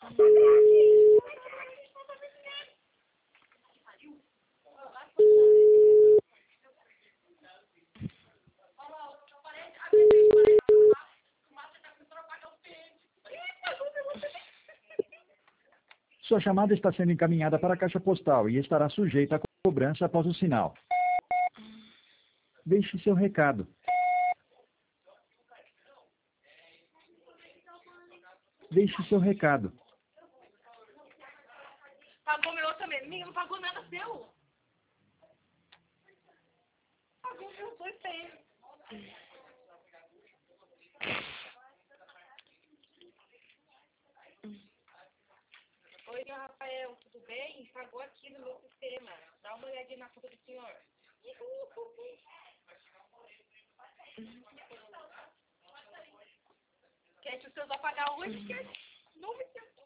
Sua chamada está sendo encaminhada para a caixa postal e estará sujeita a cobrança após o sinal. Deixe seu recado. Deixe seu recado. Pagou meu também. Amiga, não pagou nada seu. Pagou meus 2 PM. Oi, Rafael, tudo bem? Pagou aqui no meu sistema. Dá uma olhadinha na conta do senhor. Quer que o senhor vai pagar hoje? Quer? Não me